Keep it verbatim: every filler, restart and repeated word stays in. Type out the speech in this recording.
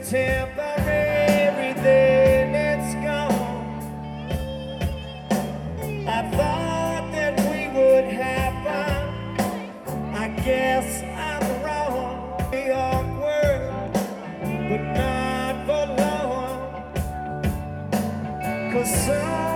temporary, then it's gone. I thought that we would happen. I guess I'm wrong. Be awkward, but not for long. 'Cause some